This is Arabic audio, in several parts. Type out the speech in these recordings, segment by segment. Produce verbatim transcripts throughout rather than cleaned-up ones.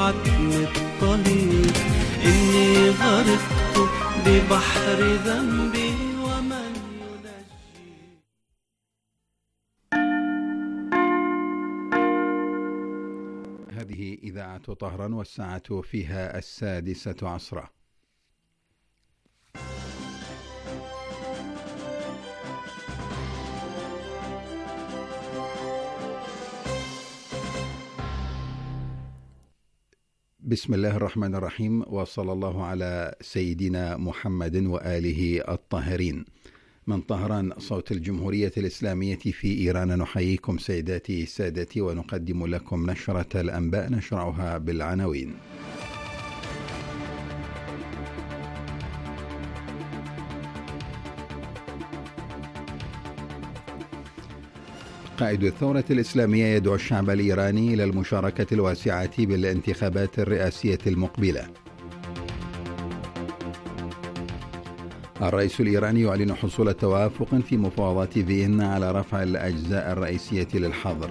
العتم الطهير، إني غرقت ببحر ذنبي ومن ينجي. هذه إذاعة طهران والساعة فيها السادسة عصرا. بسم الله الرحمن الرحيم، وصلى الله على سيدنا محمد وآله الطاهرين. من طهران صوت الجمهورية الإسلامية في إيران، نحييكم سيداتي سادتي ونقدم لكم نشرة الأنباء نشرعها بالعناوين. قائد الثورة الإسلامية يدعو الشعب الإيراني إلى المشاركة الواسعة بالانتخابات الرئاسية المقبلة. الرئيس الإيراني يعلن حصول توافق في مفاوضات فيينا على رفع الأجزاء الرئيسية للحظر.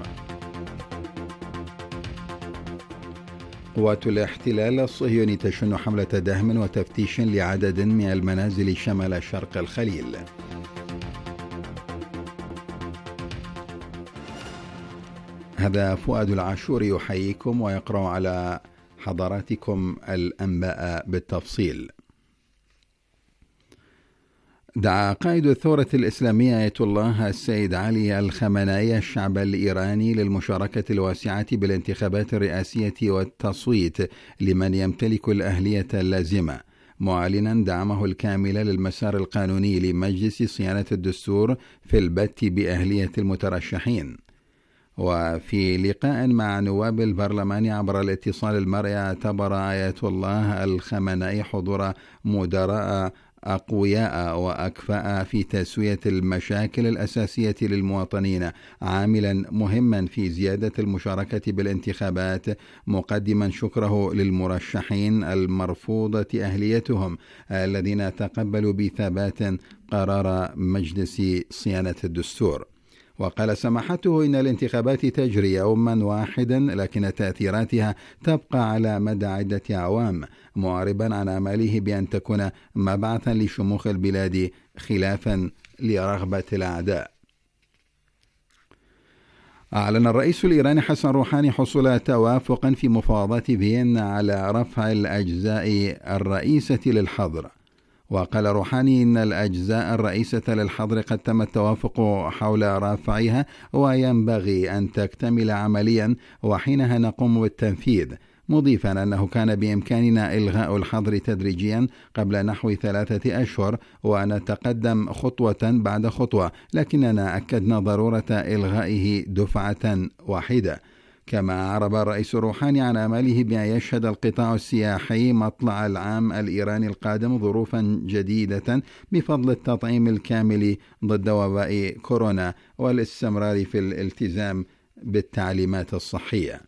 قوات الاحتلال الصهيوني تشن حملة دهم وتفتيش لعدد من المنازل شمال شرق الخليل. هذا فؤاد العاشور يحييكم ويقرأ على حضراتكم الأنباء بالتفصيل. دعا قائد الثورة الإسلامية آية الله السيد علي الخامنئي الشعب الإيراني للمشاركة الواسعة بالانتخابات الرئاسية والتصويت لمن يمتلك الأهلية اللازمة، معلنا دعمه الكامل للمسار القانوني لمجلس صيانة الدستور في البت بأهلية المترشحين. وفي لقاء مع نواب البرلمان عبر الاتصال المرئي، اعتبر آية الله الخامنئي حضور مدراء أقوياء وأكفاء في تسوية المشاكل الأساسية للمواطنين عاملا مهما في زيادة المشاركة بالانتخابات، مقدما شكره للمرشحين المرفوضة أهليتهم الذين تقبلوا بثبات قرار مجلس صيانة الدستور. وقال سماحته إن الانتخابات تجري يوما واحدا، لكن تأثيراتها تبقى على مدى عدة أعوام، معربا عن آماله بأن تكون مبعثا لشموخ البلاد خلافا لرغبة الأعداء. أعلن الرئيس الإيراني حسن روحاني حصول توافق في مفاوضات فيينا على رفع الأجزاء الرئيسة للحظر. وقال روحاني إن الأجزاء الرئيسة للحظر قد تم التوافق حول رفعها، وينبغي أن تكتمل عمليا وحينها نقوم بالتنفيذ، مضيفا أنه كان بإمكاننا إلغاء الحظر تدريجيا قبل نحو ثلاثة أشهر ونتقدم خطوة بعد خطوة، لكننا أكدنا ضرورة إلغائه دفعة واحدة. كما عرب الرئيس الروحاني عن آماله بأن يشهد القطاع السياحي مطلع العام الإيراني القادم ظروفا جديدة بفضل التطعيم الكامل ضد وباء كورونا والاستمرار في الالتزام بالتعليمات الصحية.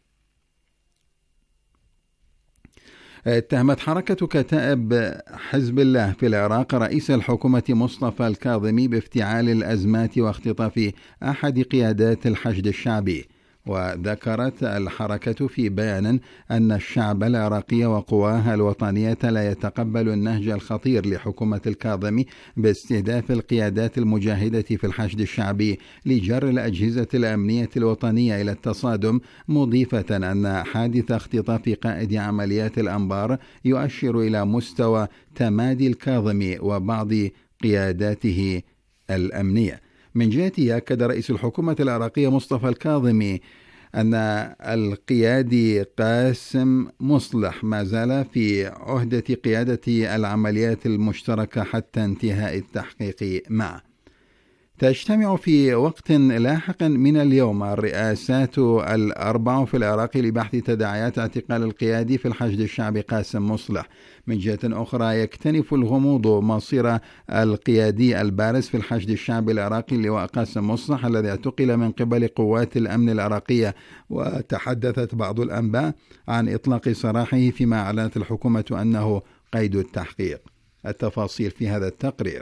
اتهمت حركة كتائب حزب الله في العراق رئيس الحكومة مصطفى الكاظمي بافتعال الأزمات واختطاف أحد قيادات الحشد الشعبي. وذكرت الحركة في بيان أن الشعب العراقي وقواها الوطنية لا يتقبل النهج الخطير لحكومة الكاظمي باستهداف القيادات المجاهدة في الحشد الشعبي لجر الأجهزة الأمنية الوطنية إلى التصادم، مضيفة أن حادث اختطاف قائد عمليات الأنبار يؤشر إلى مستوى تمادي الكاظمي وبعض قياداته الأمنية. من جهته أكد رئيس الحكومة العراقية مصطفى الكاظمي أن القيادي قاسم مصلح ما زال في عهدة قيادة العمليات المشتركة حتى انتهاء التحقيق معه. تجتمع في وقت لاحق من اليوم الرئاسات الأربع في العراق لبحث تداعيات اعتقال القيادي في الحشد الشعبي قاسم مصلح. من جهة أخرى يكتنف الغموض مصير القيادي البارز في الحشد الشعبي العراقي اللواء قاسم مصلح الذي اعتقل من قبل قوات الأمن العراقية، وتحدثت بعض الأنباء عن إطلاق سراحه، فيما أعلنت الحكومة أنه قيد التحقيق. التفاصيل في هذا التقرير.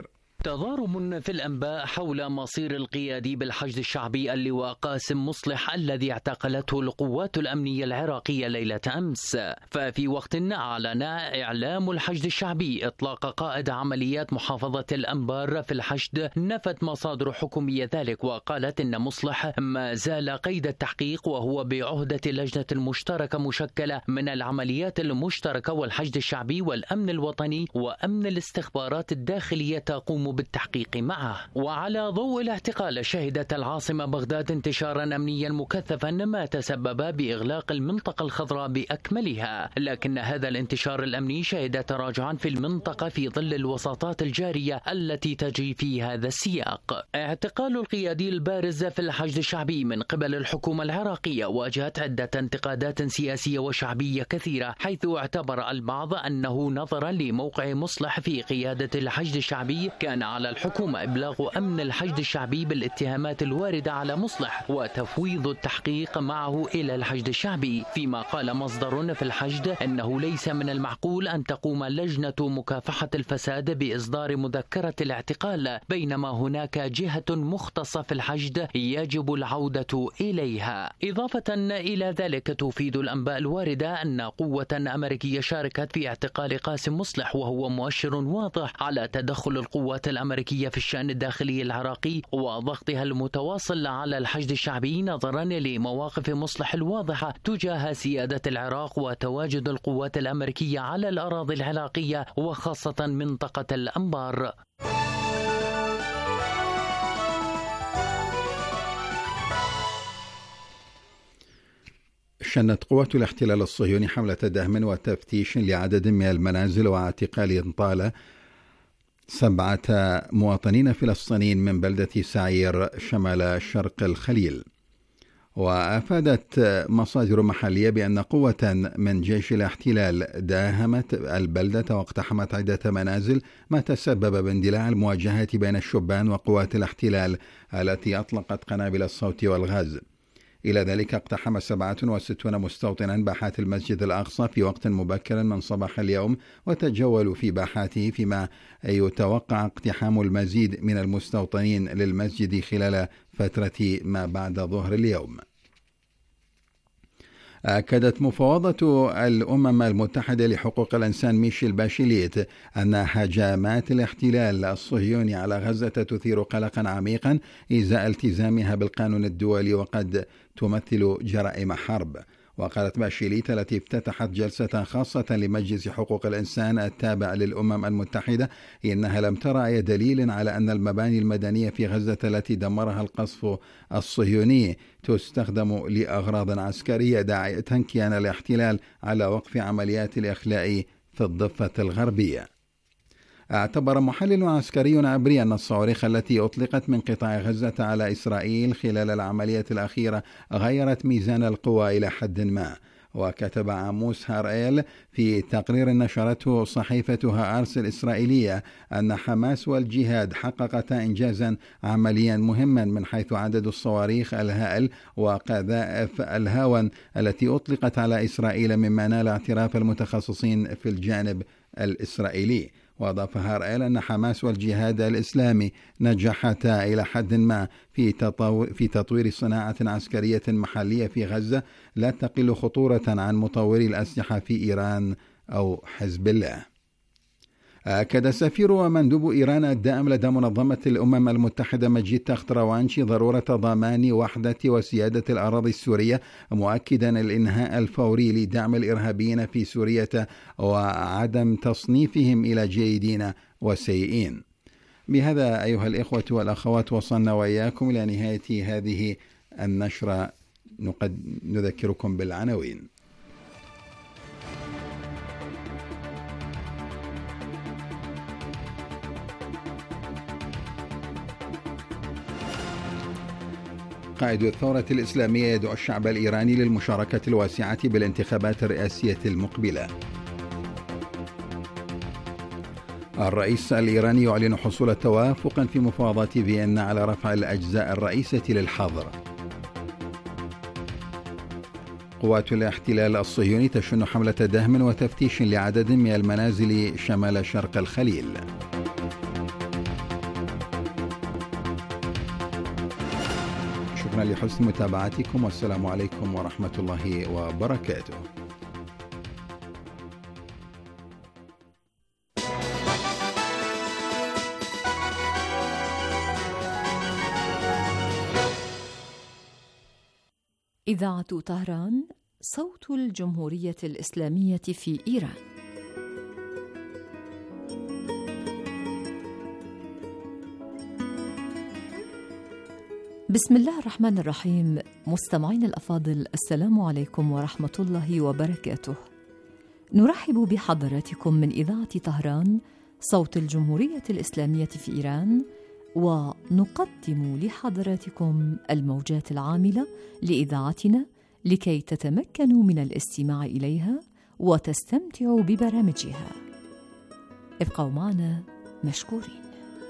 تضارب في الأنباء حول مصير القيادي بالحشد الشعبي اللواء قاسم مصلح الذي اعتقلته القوات الأمنية العراقية ليلة أمس. ففي وقت أعلن إعلام الحشد الشعبي إطلاق قائد عمليات محافظة الأنبار في الحشد، نفت مصادر حكومية ذلك وقالت إن مصلح ما زال قيد التحقيق وهو بعهدة لجنة مشتركة مشكلة من العمليات المشتركة والحشد الشعبي والأمن الوطني وأمن الاستخبارات الداخلية تقوم بالتحقيق معه. وعلى ضوء الاعتقال شهدت العاصمة بغداد انتشارا أمنيا مكثفا ما تسبب بإغلاق المنطقة الخضراء بأكملها، لكن هذا الانتشار الأمني شهد تراجعا في المنطقة في ظل الوساطات الجارية التي تجري في هذا السياق. اعتقال القيادي البارز في الحشد الشعبي من قبل الحكومة العراقية واجهت عدة انتقادات سياسية وشعبية كثيرة، حيث اعتبر البعض أنه نظرا لموقع مصلح في قيادة الحشد الشعبي كان على الحكومة إبلاغ أمن الحشد الشعبي بالاتهامات الواردة على مصلح وتفويض التحقيق معه إلى الحشد الشعبي. فيما قال مصدر في الحشد أنه ليس من المعقول أن تقوم لجنة مكافحة الفساد بإصدار مذكرة الاعتقال بينما هناك جهة مختصة في الحشد يجب العودة إليها. إضافة إلى ذلك تفيد الأنباء الواردة أن قوة أمريكية شاركت في اعتقال قاسم مصلح، وهو مؤشر واضح على تدخل القوات الأمريكية في الشأن الداخلي العراقي وضغطها المتواصل على الحشد الشعبي نظرا لمواقف مصلح الواضحة تجاه سيادة العراق وتواجد القوات الأمريكية على الأراضي العراقية وخاصة منطقة الأنبار. شنت قوات الاحتلال الصهيوني حملة دهم وتفتيش لعدد من المنازل واعتقال طال سبعة مواطنين فلسطينيين من بلدة سعير شمال شرق الخليل. وأفادت مصادر محلية بأن قوة من جيش الاحتلال داهمت البلدة واقتحمت عدة منازل، ما تسبب باندلاع المواجهات بين الشبان وقوات الاحتلال التي أطلقت قنابل الصوت والغاز. إلى ذلك اقتحم سبعة وستون مستوطنا باحات المسجد الأقصى في وقت مبكر من صباح اليوم وتجولوا في باحاته، فيما يتوقع اقتحام المزيد من المستوطنين للمسجد خلال فترة ما بعد ظهر اليوم. أكدت مفوضة الأمم المتحدة لحقوق الإنسان ميشيل باشيليت أن هجمات الاحتلال الصهيوني على غزة تثير قلقا عميقا إزاء التزامها بالقانون الدولي وقد تمثل جرائم حرب. وقالت باشيليت التي افتتحت جلسة خاصة لمجلس حقوق الإنسان التابع للأمم المتحدة إنها لم ترى أي دليل على أن المباني المدنية في غزة التي دمرها القصف الصهيوني تستخدم لأغراض عسكرية، داعية كيان الاحتلال على وقف عمليات الإخلاء في الضفة الغربية. اعتبر محلل عسكري عبري أن الصواريخ التي أطلقت من قطاع غزة على إسرائيل خلال العملية الأخيرة غيرت ميزان القوى إلى حد ما. وكتب عاموس هارئيل في تقرير نشرته صحيفة هآرتس الإسرائيلية أن حماس والجهاد حققتا إنجازا عمليا مهما من حيث عدد الصواريخ الهائل وقذائف الهاون التي أطلقت على إسرائيل، مما نال اعتراف المتخصصين في الجانب الإسرائيلي. وأضاف هارئيل أن حماس والجهاد الإسلامي نجحتا إلى حد ما في تطور في تطوير صناعة عسكرية محلية في غزة لا تقل خطورة عن مطوري الأسلحة في إيران أو حزب الله. أكد سفير ومندوب إيران الدائم لدى منظمة الأمم المتحدة مجيد تختروانشي ضرورة ضمان وحدة وسيادة الأراضي السورية، مؤكدا الإنهاء الفوري لدعم الإرهابيين في سوريا وعدم تصنيفهم إلى جيدين وسيئين. بهذا أيها الإخوة والأخوات وصلنا وإياكم إلى نهاية هذه النشرة. نقد نذكركم بالعناوين. قائد الثورة الإسلامية يدعو الشعب الإيراني للمشاركة الواسعة بالانتخابات الرئاسية المقبلة. الرئيس الإيراني يعلن حصول توافق في مفاوضات فيينا على رفع الأجزاء الرئيسة للحظر. قوات الاحتلال الصهيوني تشن حملة دهم وتفتيش لعدد من المنازل شمال شرق الخليل. شكرا لحسن متابعتكم، والسلام عليكم ورحمة الله وبركاته. إذاعة طهران، صوت الجمهورية الإسلامية في إيران. بسم الله الرحمن الرحيم. مستمعين الأفاضل، السلام عليكم ورحمة الله وبركاته. نرحب بحضراتكم من إذاعة طهران، صوت الجمهورية الإسلامية في إيران، ونقدم لحضراتكم الموجات العاملة لإذاعتنا لكي تتمكنوا من الاستماع إليها وتستمتعوا ببرامجها. ابقوا معنا مشكورين.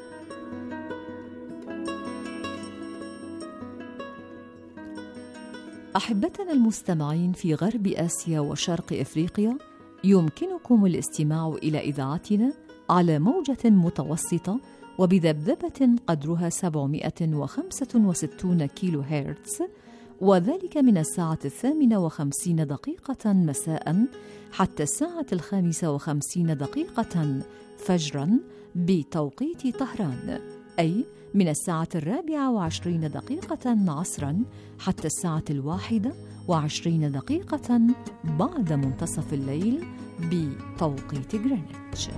أحبتنا المستمعين في غرب آسيا وشرق إفريقيا، يمكنكم الاستماع إلى إذاعتنا على موجة متوسطة وبذبذبة قدرها سبعمائة وخمسة وستين كيلو هرتز، وذلك من الساعة الثامنة وخمسين دقيقة مساء حتى الساعة الخامسة وخمسين دقيقة فجرا بتوقيت طهران، أي من الساعة الرابعة وعشرين دقيقة عصرا حتى الساعة الواحدة وعشرين دقيقة بعد منتصف الليل بتوقيت غرينتش.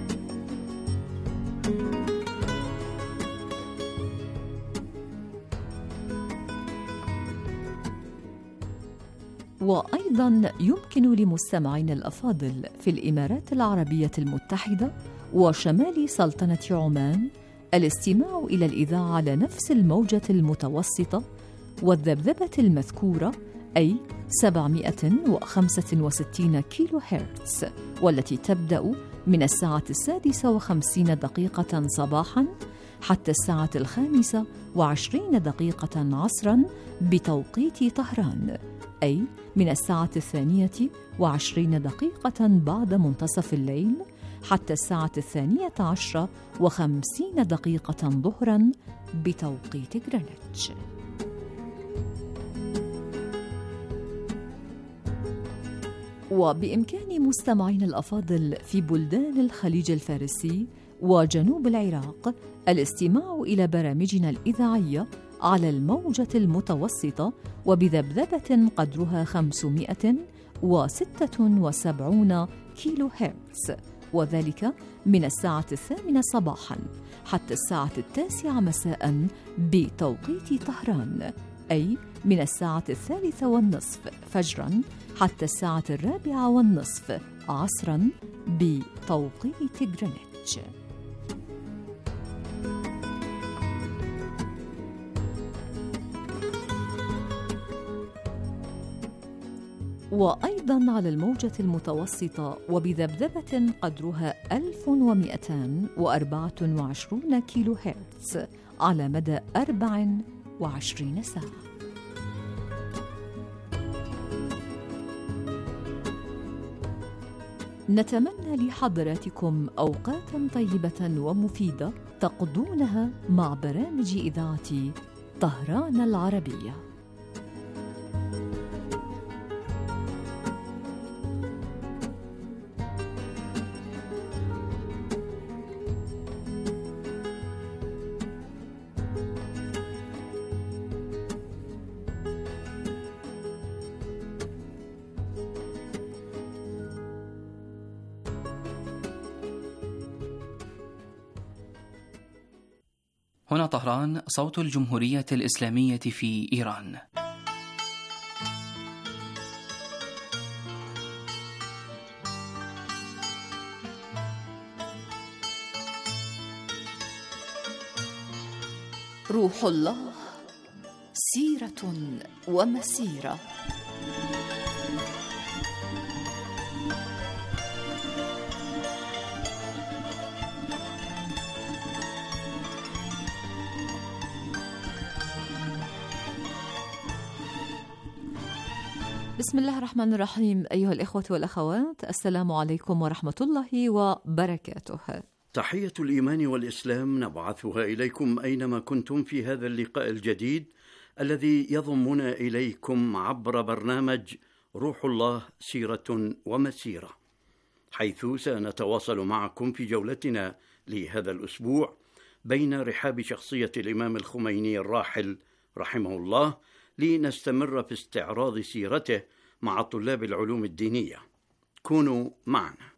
وأيضا يمكن لمستمعين الأفاضل في الإمارات العربية المتحدة وشمال سلطنة عمان الاستماع إلى الإذاعة على نفس الموجة المتوسطة والذبذبة المذكورة، أي سبعمائة وخمسة وستين كيلو هرتز، والتي تبدأ من الساعة السادسة وخمسين دقيقة صباحا حتى الساعة الخامسة وعشرين دقيقة عصرا بتوقيت طهران، أي من الساعة الثانية وعشرين دقيقة بعد منتصف الليل حتى الساعة الثانية عشرة وخمسين دقيقة ظهرا بتوقيت غرينتش. وبإمكان مستمعين الأفاضل في بلدان الخليج الفارسي وجنوب العراق الاستماع إلى برامجنا الإذاعية على الموجة المتوسطة وبذبذبة قدرها خمسمائة وستة وسبعين كيلو هرتز، وذلك من الساعة الثامنة صباحا حتى الساعة التاسعة مساء بتوقيت طهران، أي من الساعة الثالثة والنصف فجرا حتى الساعة الرابعة والنصف عصرا بتوقيت غرينتش. وأيضا على الموجة المتوسطة وبذبذبة قدرها ألف ومئتين وأربعة وعشرين كيلو هرتز على مدى أربع وعشرين ساعة. نتمنى لحضراتكم أوقاتا طيبة ومفيدة تقضونها مع برامج إذاعة طهران العربية. هنا طهران، صوت الجمهورية الإسلامية في إيران. روح الله سيرة ومسيرة. بسم الله الرحمن الرحيم. أيها الإخوة والأخوات، السلام عليكم ورحمة الله وبركاته. تحية الإيمان والإسلام نبعثها إليكم أينما كنتم في هذا اللقاء الجديد الذي يضمنا إليكم عبر برنامج روح الله سيرة ومسيرة، حيث سنتواصل معكم في جولتنا لهذا الأسبوع بين رحاب شخصية الإمام الخميني الراحل رحمه الله، لنستمر في استعراض سيرته مع طلاب العلوم الدينية. كونوا معنا.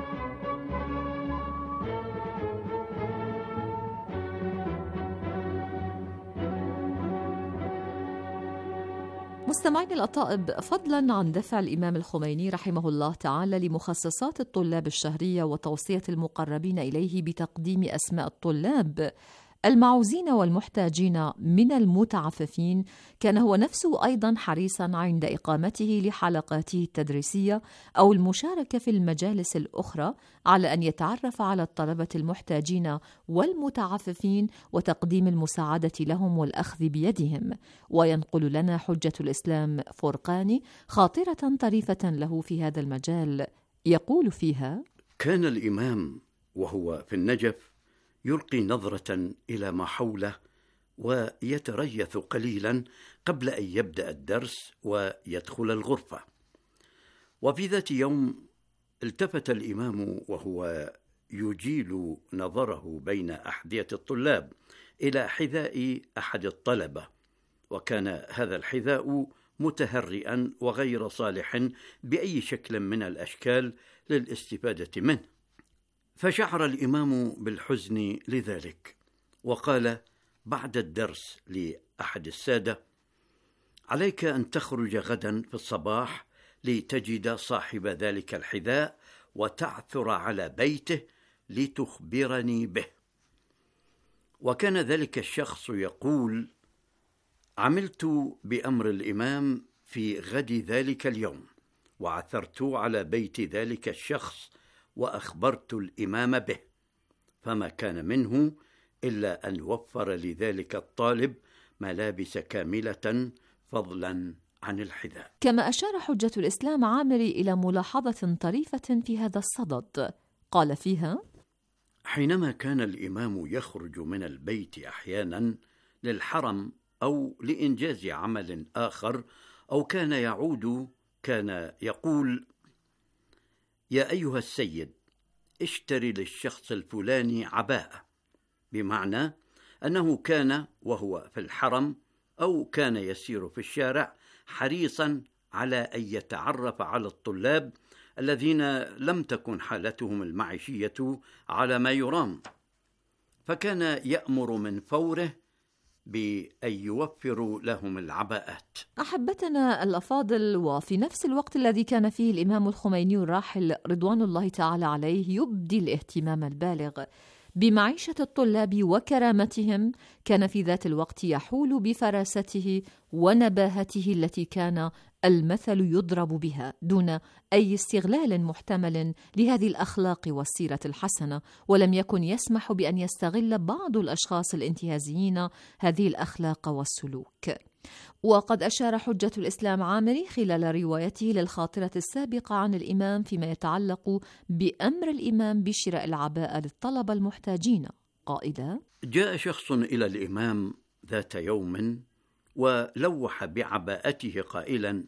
مستمعين الأطائب، فضلا عن دفع الإمام الخميني رحمه الله تعالى لمخصصات الطلاب الشهرية وتوصية المقربين إليه بتقديم أسماء الطلاب المعوزين والمحتاجين من المتعففين، كان هو نفسه أيضا حريصا عند إقامته لحلقاته التدريسية أو المشاركة في المجالس الأخرى على أن يتعرف على الطلبة المحتاجين والمتعففين وتقديم المساعدة لهم والأخذ بيدهم. وينقل لنا حجة الإسلام فرقاني خاطرة طريفة له في هذا المجال، يقول فيها: كان الإمام وهو في النجف يلقي نظرة إلى ما حوله ويتريث قليلا قبل أن يبدأ الدرس ويدخل الغرفة. وفي ذات يوم التفت الإمام وهو يجيل نظره بين أحذية الطلاب إلى حذاء أحد الطلبة، وكان هذا الحذاء متهرئا وغير صالح بأي شكل من الأشكال للاستفادة منه. فشعر الإمام بالحزن لذلك، وقال بعد الدرس لأحد السادة: عليك أن تخرج غدا في الصباح لتجد صاحب ذلك الحذاء وتعثر على بيته لتخبرني به. وكان ذلك الشخص يقول: عملت بأمر الإمام في غد ذلك اليوم، وعثرت على بيت ذلك الشخص وأخبرت الإمام به، فما كان منه إلا أن وفر لذلك الطالب ملابس كاملة فضلا عن الحذاء. كما أشار حجة الإسلام عامري إلى ملاحظة طريفة في هذا الصدد، قال فيها: حينما كان الإمام يخرج من البيت أحيانا للحرم أو لإنجاز عمل آخر أو كان يعود، كان يقول: يا أيها السيد، اشتري للشخص الفلاني عباءة، بمعنى أنه كان وهو في الحرم أو كان يسير في الشارع حريصا على أن يتعرف على الطلاب الذين لم تكن حالتهم المعيشية على ما يرام، فكان يأمر من فوره بأن يوفروا لهم العباءات. أحبتنا الأفاضل، وفي نفس الوقت الذي كان فيه الإمام الخميني الراحل رضوان الله تعالى عليه يبدي الاهتمام البالغ بمعيشة الطلاب وكرامتهم، كان في ذات الوقت يحول بفراسته ونباهته التي كان المثل يضرب بها دون أي استغلال محتمل لهذه الأخلاق والسيرة الحسنة، ولم يكن يسمح بأن يستغل بعض الأشخاص الانتهازيين هذه الأخلاق والسلوك. وقد أشار حجة الإسلام عامري خلال روايته للخاطرة السابقة عن الإمام فيما يتعلق بأمر الإمام بشراء العباءة للطلبة المحتاجين قائلا: جاء شخص إلى الإمام ذات يوم ولوح بعباءته قائلا: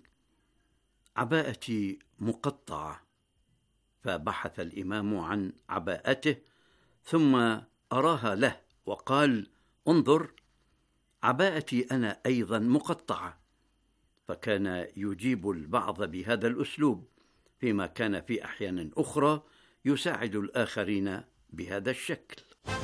عباءتي مقطعة. فبحث الإمام عن عباءته ثم أراها له وقال: انظر، عباءتي أنا أيضا مقطعة. فكان يجيب البعض بهذا الأسلوب، فيما كان في أحيان أخرى يساعد الآخرين بهذا الشكل.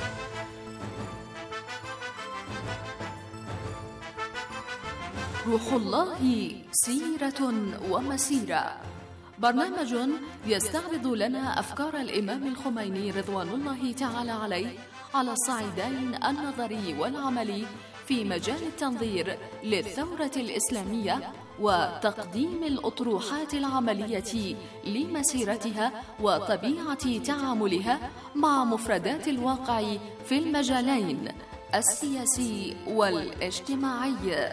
روح الله سيرة ومسيرة، برنامج يستعرض لنا أفكار الإمام الخميني رضوان الله تعالى عليه على الصعيدين النظري والعملي في مجال التنظير للثورة الإسلامية وتقديم الأطروحات العملية لمسيرتها وطبيعة تعاملها مع مفردات الواقع في المجالين السياسي والاجتماعي.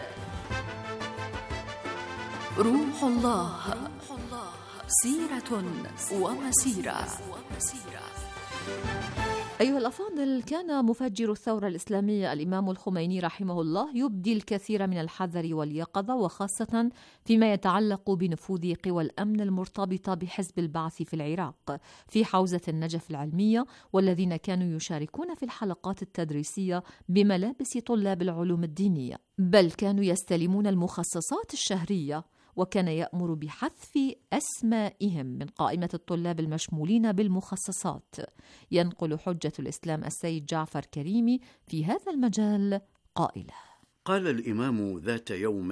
روح الله سيرة ومسيرة. أيها الأفاضل، كان مفجر الثورة الإسلامية الإمام الخميني رحمه الله يبدي الكثير من الحذر واليقظة، وخاصة فيما يتعلق بنفوذ قوى الأمن المرتبطة بحزب البعث في العراق في حوزة النجف العلمية، والذين كانوا يشاركون في الحلقات التدريسية بملابس طلاب العلوم الدينية، بل كانوا يستلمون المخصصات الشهرية، وكان يأمر بحذف أسمائهم من قائمة الطلاب المشمولين بالمخصصات. ينقل حجة الإسلام السيد جعفر كريمي في هذا المجال قائلا: قال الإمام ذات يوم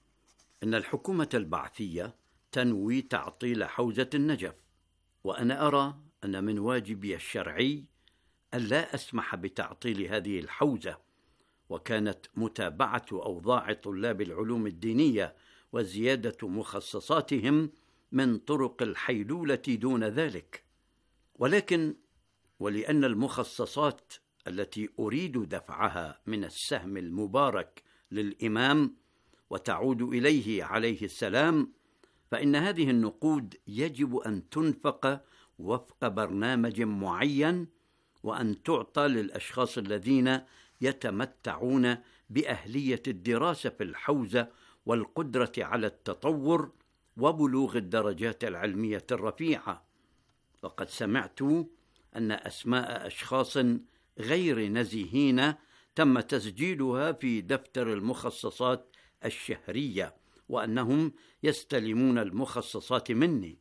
إن الحكومة البعثية تنوي تعطيل حوزة النجف، وأنا أرى أن من واجبي الشرعي ألا أسمح بتعطيل هذه الحوزة، وكانت متابعة أوضاع طلاب العلوم الدينية وزيادة مخصصاتهم من طرق الحيلولة دون ذلك. ولكن ولأن المخصصات التي أريد دفعها من السهم المبارك للإمام وتعود إليه عليه السلام، فإن هذه النقود يجب أن تنفق وفق برنامج معين، وأن تعطى للأشخاص الذين يتمتعون بأهلية الدراسة في الحوزة والقدرة على التطور وبلوغ الدرجات العلمية الرفيعة. وقد سمعت أن أسماء أشخاص غير نزيهين تم تسجيلها في دفتر المخصصات الشهرية، وأنهم يستلمون المخصصات مني،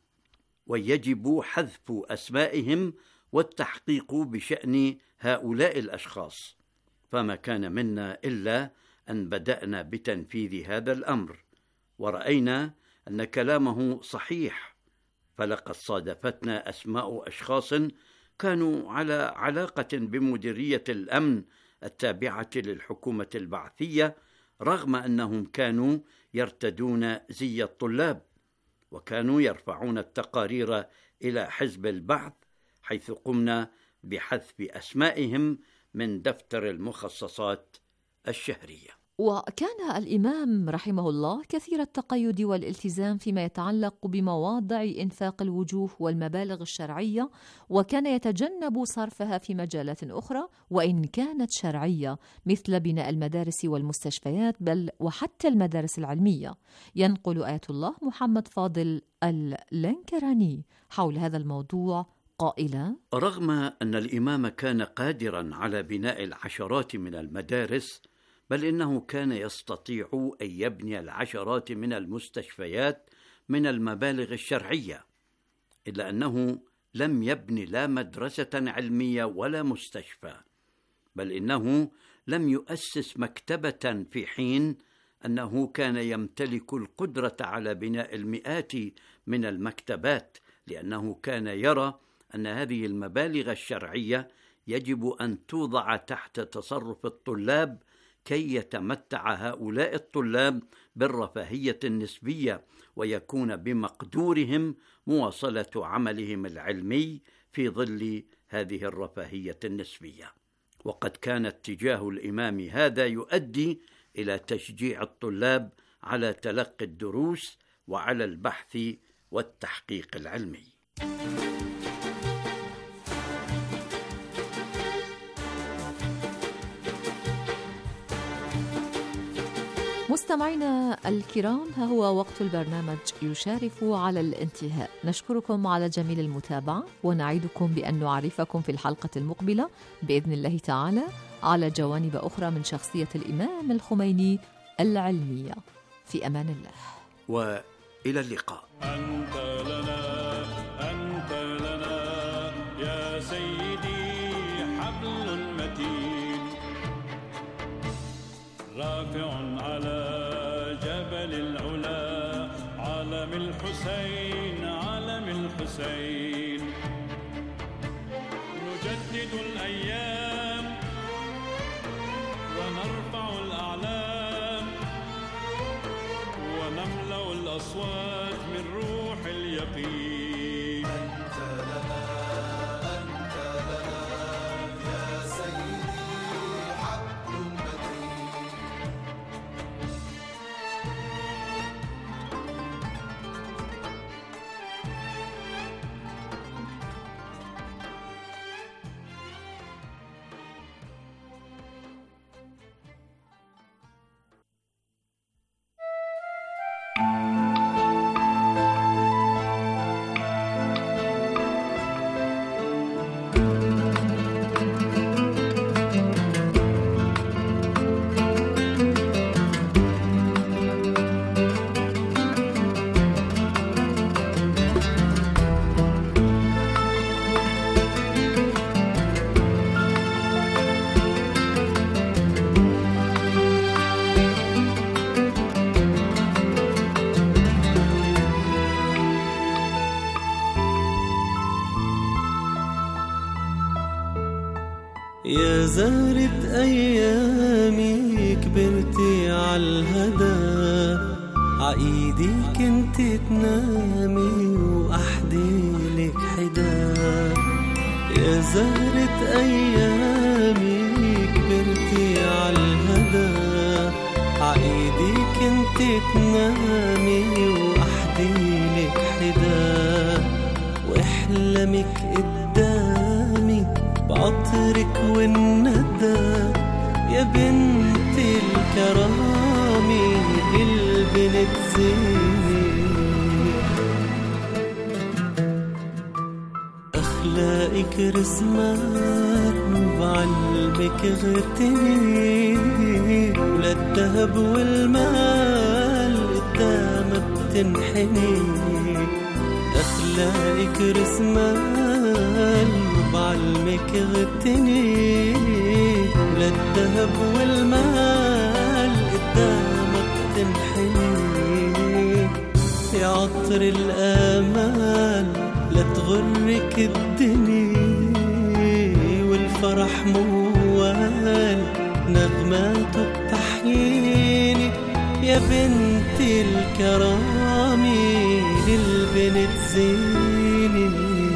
ويجب حذف أسمائهم والتحقيق بشأن هؤلاء الأشخاص. فما كان منا إلا أن بدأنا بتنفيذ هذا الأمر، ورأينا أن كلامه صحيح، فلقد صادفتنا أسماء أشخاص كانوا على علاقة بمديرية الأمن التابعة للحكومة البعثية، رغم أنهم كانوا يرتدون زي الطلاب، وكانوا يرفعون التقارير إلى حزب البعث، حيث قمنا بحذف أسمائهم من دفتر المخصصات الشهرية. وكان الإمام رحمه الله كثير التقيد والالتزام فيما يتعلق بمواضع إنفاق الوجوه والمبالغ الشرعية، وكان يتجنب صرفها في مجالات أخرى وإن كانت شرعية، مثل بناء المدارس والمستشفيات، بل وحتى المدارس العلمية. ينقل آية الله محمد فاضل اللنكراني حول هذا الموضوع قائلا: رغم أن الإمام كان قادرا على بناء العشرات من المدارس، بل إنه كان يستطيع أن يبني العشرات من المستشفيات من المبالغ الشرعية، إلا أنه لم يبني لا مدرسة علمية ولا مستشفى، بل إنه لم يؤسس مكتبة في حين أنه كان يمتلك القدرة على بناء المئات من المكتبات، لأنه كان يرى أن هذه المبالغ الشرعية يجب أن توضع تحت تصرف الطلاب كي يتمتع هؤلاء الطلاب بالرفاهية النسبية، ويكون بمقدورهم مواصلة عملهم العلمي في ظل هذه الرفاهية النسبية. وقد كان اتجاه الإمام هذا يؤدي إلى تشجيع الطلاب على تلقي الدروس وعلى البحث والتحقيق العلمي. مستمعينا الكرام، ها هو وقت البرنامج يشارف على الانتهاء. نشكركم على جميل المتابعة، ونعيدكم بأن نعرفكم في الحلقة المقبلة بإذن الله تعالى على جوانب أخرى من شخصية الإمام الخميني العلمية. في أمان الله وإلى اللقاء. أنت لنا أنت لنا يا سيدي حبل متين، رافع على جبل العلا، علم الحسين علم الحسين. نجدد الأيام ونرفع الأعلام، ونملأ الأصوات من روح اليقين. أنت لنا أنت لنا يا سيدي حبل متين. يا زهرة أيامي كبرتي عالهدى، عايدي كنت تنامي وأحديلك حدا. يا زهرة أيامي كبرتي عالهدى، عايدي كنت تنامي وأحديلك حدا. وإحلامك قدامي بعطرك والندى، يا بنت الكرامة البنت زيني. أخلاقك رسمات وبعلمك غرتني، وللذهب والمال قدامها بتنحني. أخلاقك رسمال وبعلمك غرتني، وللذهب والمال قدامها بتنحني. يا عطر الآمال لا تغرك الدنيا، والفرح موال نغماته بتحييني. يا بنت الكرامة للبنت زيني.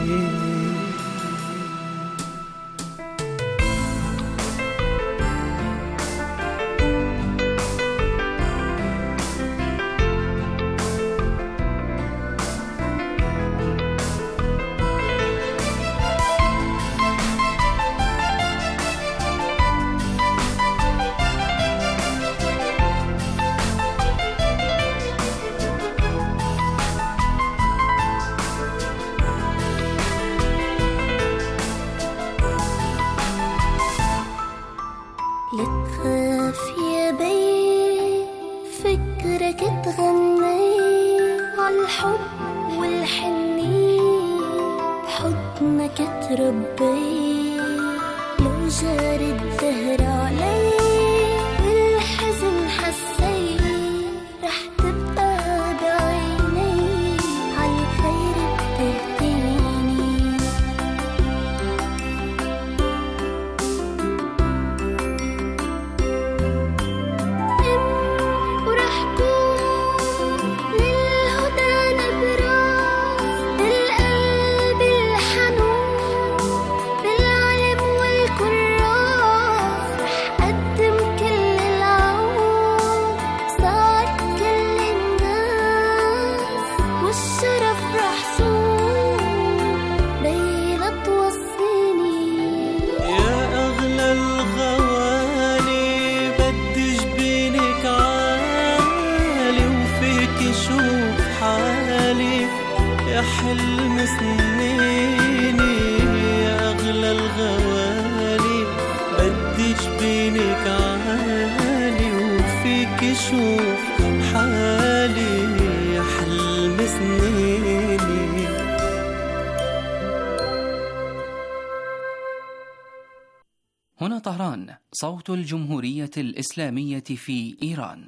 هنا طهران، صوت الجمهورية الإسلامية في إيران.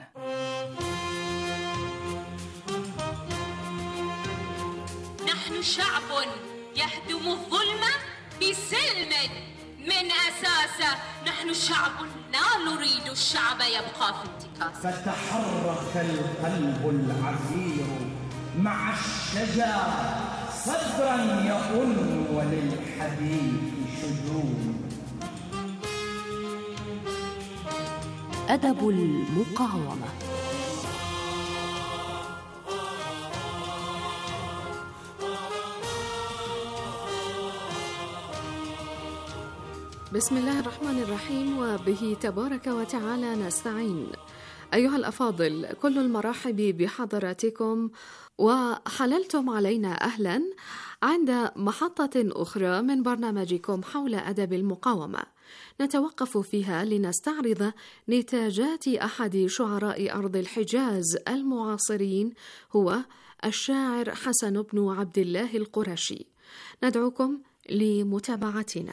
نحن شعب يهدم الظلم بسلم من أساسه. نحن شعب لا نريد الشعب يبقى في انتكاسه. فتحرك القلب العسير مع الشجاعة صدرا يؤن وللحديث شجون. أدب المقاومة. بسم الله الرحمن الرحيم، وبه تبارك وتعالى نستعين. أيها الأفاضل، كل المرحب بحضراتكم، وحللتم علينا أهلا عند محطة أخرى من برنامجكم حول أدب المقاومة، نتوقف فيها لنستعرض نتاجات أحد شعراء أرض الحجاز المعاصرين، هو الشاعر حسن بن عبد الله القرشي. ندعوكم لمتابعتنا.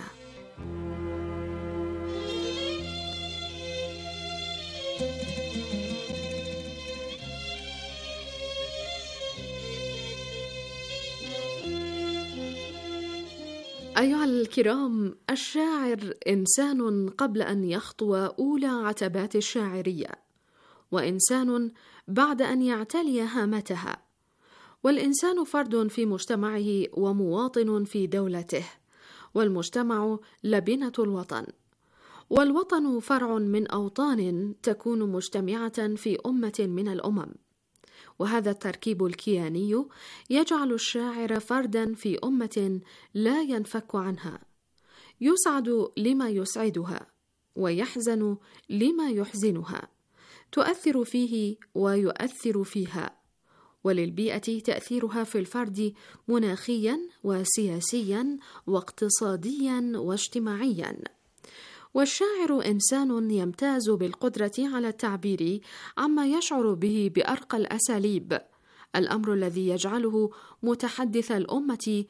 أيها الكرام، الشاعر إنسان قبل أن يخطو أولى عتبات الشاعرية، وإنسان بعد أن يعتلي هامتها، والإنسان فرد في مجتمعه ومواطن في دولته، والمجتمع لبنة الوطن، والوطن فرع من أوطان تكون مجتمعة في أمة من الأمم، وهذا التركيب الكياني يجعل الشاعر فردا في أمة لا ينفك عنها، يسعد لما يسعدها ويحزن لما يحزنها، تؤثر فيه ويؤثر فيها، وللبيئة تأثيرها في الفرد مناخيا وسياسيا واقتصاديا واجتماعيا. والشاعر إنسان يمتاز بالقدرة على التعبير عما يشعر به بأرقى الأساليب، الأمر الذي يجعله متحدث الأمة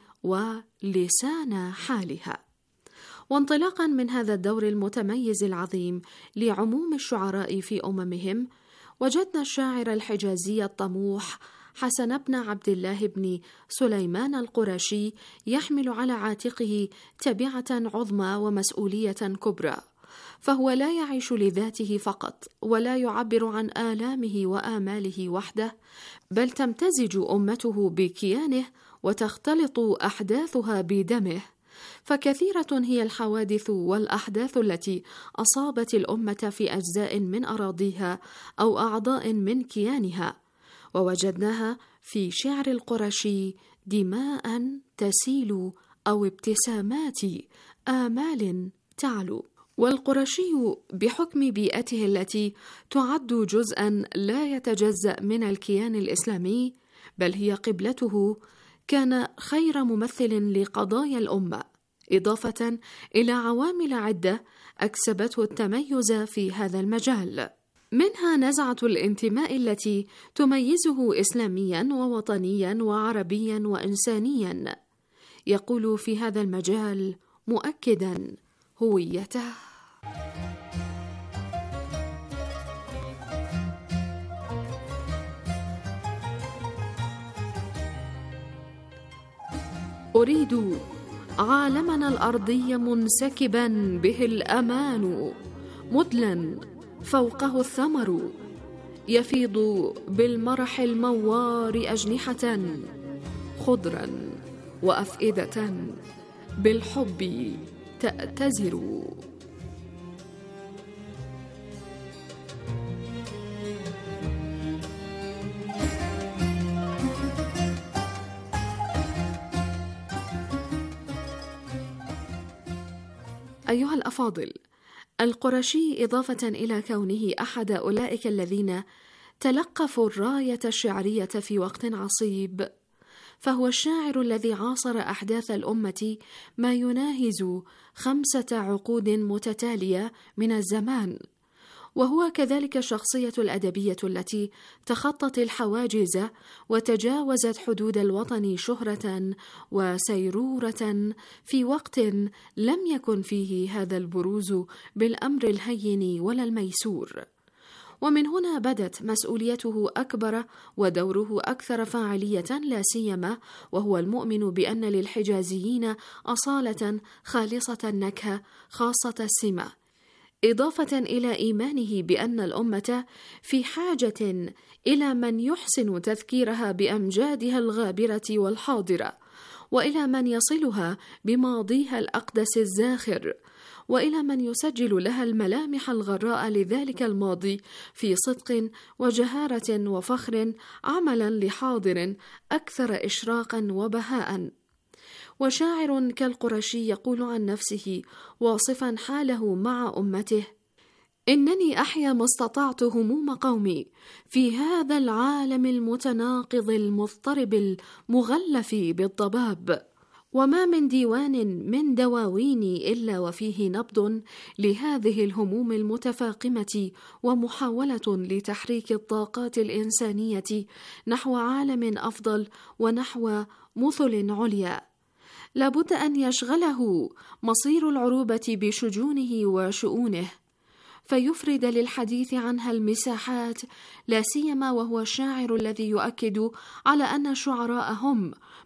ولسان حالها. وانطلاقا من هذا الدور المتميز العظيم لعموم الشعراء في أممهم، وجدنا الشاعر الحجازي الطموح حسن بن عبد الله بن سليمان القرشي يحمل على عاتقه تبعة عظمى ومسؤولية كبرى، فهو لا يعيش لذاته فقط، ولا يعبر عن آلامه وآماله وحده، بل تمتزج أمته بكيانه وتختلط أحداثها بدمه، فكثيرة هي الحوادث والأحداث التي أصابت الأمة في أجزاء من أراضيها أو أعضاء من كيانها، ووجدناها في شعر القرشي دماء تسيل أو ابتسامات آمال تعلو. والقرشي بحكم بيئته التي تعد جزءا لا يتجزأ من الكيان الإسلامي، بل هي قبلته، كان خير ممثل لقضايا الأمة، إضافة إلى عوامل عدة أكسبته التميز في هذا المجال، منها نزعة الانتماء التي تميزه إسلاميا ووطنيا وعربيا وإنسانيا، يقول في هذا المجال مؤكدا هويته. أريد عالمنا الأرضي منسكبا به الأمان، مدلا فوقه الثمر، يفيض بالمرح الموار أجنحة، خضرا وأفئدة بالحب تأتزر. أيها الأفاضل، القرشي إضافة إلى كونه أحد أولئك الذين تلقفوا الراية الشعرية في وقت عصيب، فهو الشاعر الذي عاصر أحداث الأمة ما يناهز خمسة عقود متتالية من الزمان، وهو كذلك الشخصية الأدبية التي تخطت الحواجز وتجاوزت حدود الوطن شهرة وسيرورة في وقت لم يكن فيه هذا البروز بالأمر الهين ولا الميسور. ومن هنا بدت مسؤوليته أكبر ودوره أكثر فاعلية، لا سيما وهو المؤمن بأن للحجازيين أصالة خالصة النكهة خاصة السمة، إضافة إلى إيمانه بأن الأمة في حاجة إلى من يحسن تذكيرها بأمجادها الغابرة والحاضرة، وإلى من يصلها بماضيها الأقدس الزاخر، وإلى من يسجل لها الملامح الغراء لذلك الماضي في صدق وجهارة وفخر، عملا لحاضر أكثر إشراقا وبهاء. وشاعر كالقرشي يقول عن نفسه واصفا حاله مع أمته: إنني أحيا ما استطعت هموم قومي في هذا العالم المتناقض المضطرب المغلف بالضباب، وما من ديوان من دواويني إلا وفيه نبض لهذه الهموم المتفاقمة ومحاولة لتحريك الطاقات الإنسانية نحو عالم أفضل ونحو مثل عليا. لابد أن يشغله مصير العروبة بشجونه وشؤونه، فيفرد للحديث عنها المساحات، لا سيما وهو الشاعر الذي يؤكد على أن الشعراء هم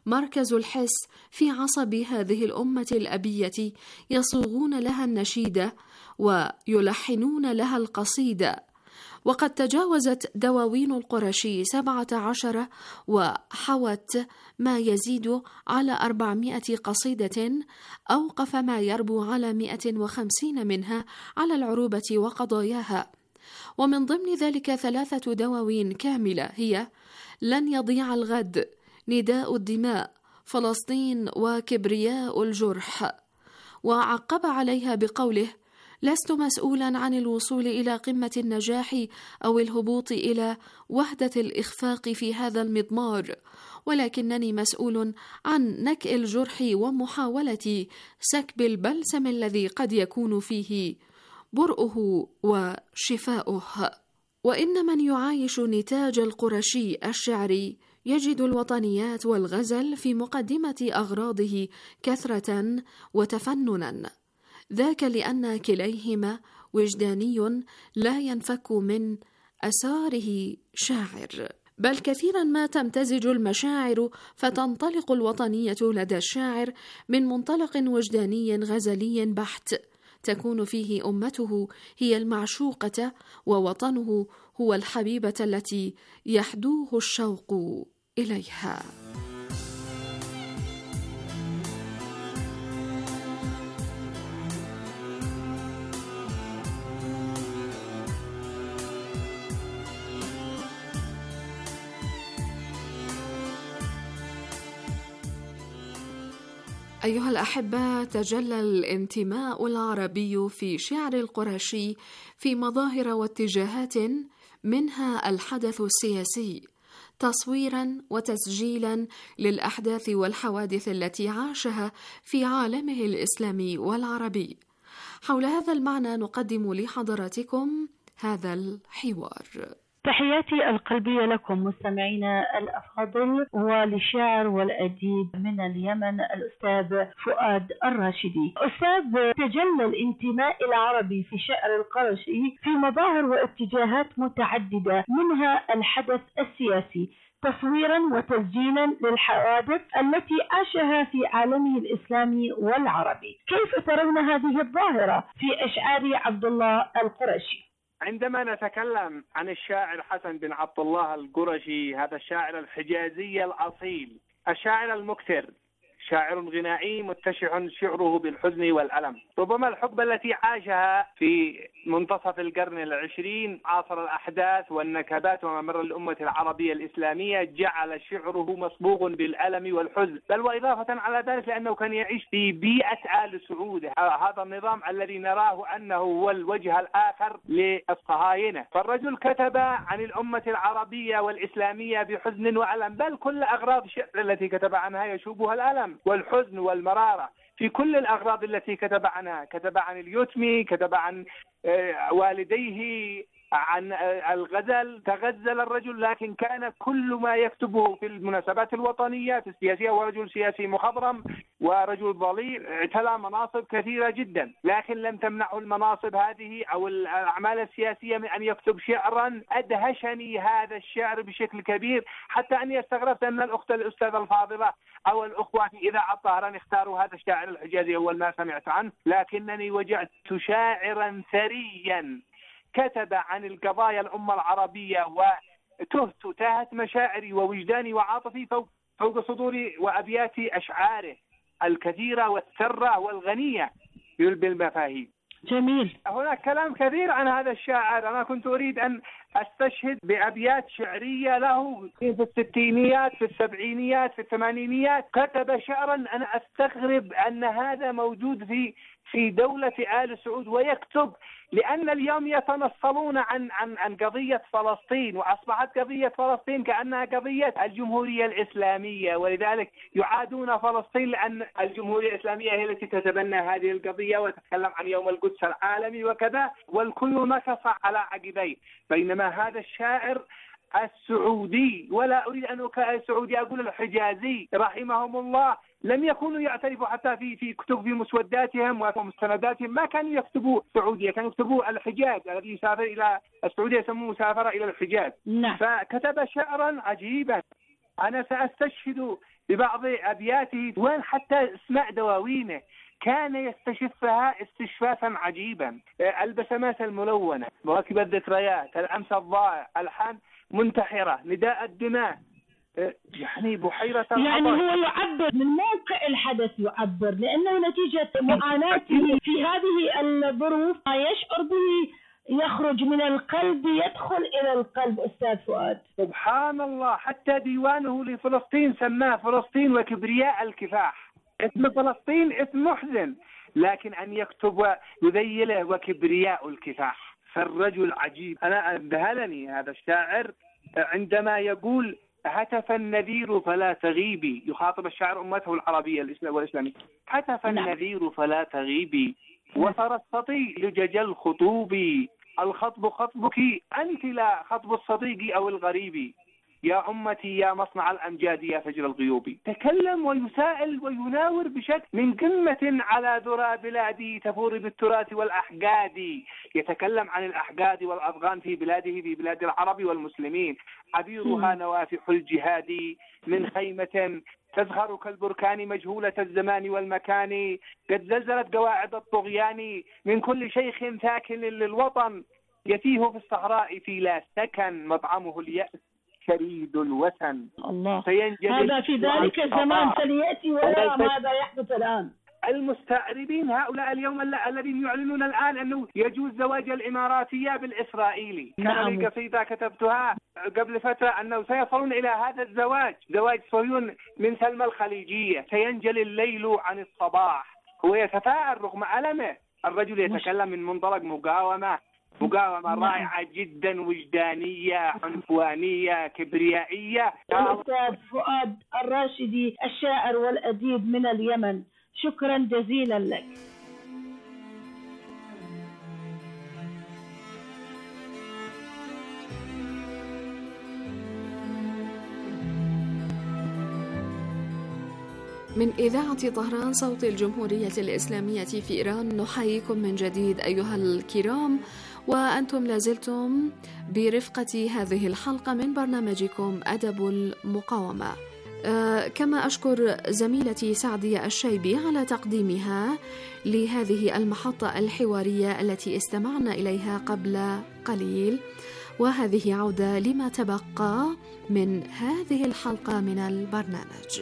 مركز الحس في عصب هذه الأمة الأبية، يصوغون لها النشيد ويلحنون لها القصيدة. وقد تجاوزت دواوين القرشي سبعة عشر وحوت ما يزيد على أربعمائة قصيدة، أوقف ما يربو على مائة وخمسين منها على العروبة وقضاياها. ومن ضمن ذلك ثلاثة دواوين كاملة هي لن يضيع الغد، نداء الدماء، فلسطين، وكبرياء الجرح. وعقب عليها بقوله: لست مسؤولا عن الوصول إلى قمة النجاح أو الهبوط إلى وحدة الإخفاق في هذا المضمار، ولكنني مسؤول عن نكء الجرح ومحاولة سكب البلسم الذي قد يكون فيه برؤه وشفاؤه. وإن من يعايش نتاج القرشي الشعري يجد الوطنيات والغزل في مقدمة أغراضه كثرة وتفننا، ذاك لأن كليهما وجداني لا ينفك من أساره شاعر، بل كثيرا ما تمتزج المشاعر فتنطلق الوطنية لدى الشاعر من منطلق وجداني غزلي بحت، تكون فيه أمته هي المعشوقة ووطنه هو الحبيبة التي يحدوه الشوق إليها. أيها الأحبة، تجلى الانتماء العربي في شعر القرشي في مظاهر واتجاهات، منها الحدث السياسي، تصويرا وتسجيلا للأحداث والحوادث التي عاشها في عالمه الإسلامي والعربي. حول هذا المعنى نقدم لحضراتكم هذا الحوار. تحياتي القلبية لكم مستمعينا الأفاضل، وللشاعر والأديب من اليمن الأستاذ فؤاد الراشدي. أستاذ، تجلى الانتماء العربي في شعر القرشي في مظاهر واتجاهات متعددة، منها الحدث السياسي، تصويرا وتسجيلا للحوادث التي عاشها في عالمه الإسلامي والعربي. كيف ترون هذه الظاهرة في أشعار عبد الله القرشي؟ عندما نتكلم عن الشاعر حسن بن عبد الله القرشي، هذا الشاعر الحجازي الأصيل، الشاعر المكثر، شاعر غنائي متشح شعره بالحزن والألم. ربما الحقبة التي عاشها في منتصف القرن العشرين عاصر الأحداث والنكبات وما مر الأمة العربية الإسلامية جعل شعره مصبوغ بالألم والحزن، بل وإضافة على ذلك لأنه كان يعيش في بيئة آل سعود، هذا النظام الذي نراه أنه هو الوجه الآخر للصهاينة. فالرجل كتب عن الأمة العربية والإسلامية بحزن وألم، بل كل أغراض الشعر التي كتب عنها يشوبها الألم والحزن والمرارة. في كل الأغراض التي كتب عنها، كتب عن اليتم، كتب عن والديه، عن الغزل، تغزل الرجل، لكن كان كل ما يكتبه في المناسبات الوطنية في السياسية. ورجل سياسي مخضرم ورجل ضليع، اعتلى مناصب كثيرة جدا، لكن لم تمنعه المناصب هذه أو الأعمال السياسية من أن يكتب شعرا. أدهشني هذا الشعر بشكل كبير، حتى أني استغربت أن الأخت الأستاذة الفاضلة أو الأخوة في إذاعة طهران اختاروا هذا الشاعر الحجازي أول ما سمعت عنه، لكنني وجدت شاعرا ثريا كتب عن القضايا الأمة العربية، وتهت تاهت مشاعري ووجداني وعاطفي فوق, فوق صدور وأبيات أشعاره الكثيرة والثرة والغنية بالمفاهيم. جميل. هناك كلام كثير عن هذا الشاعر. أنا كنت أريد أن أستشهد بأبيات شعرية له في الستينيات، في السبعينيات، في الثمانينيات. كتب شعرا أنا أستغرب أن هذا موجود في في دولة آل سعود ويكتب، لأن اليوم يتنصلون عن عن عن قضية فلسطين، وأصبحت قضية فلسطين كأنها قضية الجمهورية الإسلامية، ولذلك يعادون فلسطين لأن الجمهورية الإسلامية هي التي تتبنى هذه القضية وتتكلم عن يوم القدس العالمي وكذا، والكل نكص على عقبيه. بينما هذا الشاعر السعودي، ولا أريد أن أكون سعودي، أقول الحجازي رحمهم الله، لم يكونوا يعترفوا حتى في في كتب في مسوداتهم ومستنداتهم، ما كانوا يكتبوا سعودية، كانوا يكتبوا الحجاز الذي يسافر إلى السعودية يسموه مسافرة إلى الحجاز. نعم. فكتب شعرا عجيبا. أنا سأستشهد ببعض أبياته وين حتى اسماء دواوينه كان يستشفها استشفافا عجيبا. البسمات الملونة، مواكب الذكريات، الأمس الضائع، ألحان منتحرة، نداء الدماء، يعني بحيرة يعني هو يعبر من موقع الحدث، يعبر لأنه نتيجة معاناته في هذه الظروف ما يشعر به يخرج من القلب يدخل إلى القلب. أستاذ فؤاد سبحان الله، حتى ديوانه لفلسطين سماه فلسطين وكبرياء الكفاح. اسم فلسطين اسم محزن، لكن أن يكتب يذيله وكبرياء الكفاح. فالرجل عجيب. أنا أذهلني هذا الشاعر عندما يقول هتف النذير فلا تغيبي، يخاطب الشاعر أمته العربية والإسلامية. هتف النذير فلا تغيبي وصار السطي لجج الخطوب، الخطب خطبك أنت لا خطب الصديق أو الغريب، يا أمتي يا مصنع الأمجاد يا فجر الغيوب. تكلم ويسائل ويناور بشكل من قمة على ذرى بلادي تفور بالتراث والأحقاد. يتكلم عن الأحقاد والأفغان في بلاده، في بلاد العرب والمسلمين. عبيرها نوافح الجهاد من خيمة تزهر كالبركان مجهولة الزمان والمكان، قد زلزلت قواعد الطغيان من كل شيخ ثاكن للوطن، يتيه في الصحراء في لا سكن، مطعمه اليأس شريد الوثن. الله، هذا في ذلك الزمان سيأتي ويرى ماذا يحدث الآن. المستعربين هؤلاء اليوم الذين يعلنون الآن أنه يجوز زواج الإماراتية بالإسرائيلي. كان لي قصيدة كتبتها قبل فترة أنه سيصلون إلى هذا الزواج، زواج صهيون من سلمى الخليجية. سينجلي الليل عن الصباح. هو يتفاءل رغم ألمه. الرجل يتكلم من منطلق مقاومة، مقاومة رائعة جدا، وجدانية، عنفوانية، كبريائية. الأستاذ فؤاد الراشدي الشاعر والأديب من اليمن، شكرا جزيلا لك. من إذاعة طهران صوت الجمهورية الإسلامية في إيران نحييكم من جديد أيها الكرام، وأنتم لازلتم برفقة هذه الحلقة من برنامجكم أدب المقاومة. أه كما أشكر زميلتي سعدية الشيبي على تقديمها لهذه المحطة الحوارية التي استمعنا إليها قبل قليل. وهذه عودة لما تبقى من هذه الحلقة من البرنامج.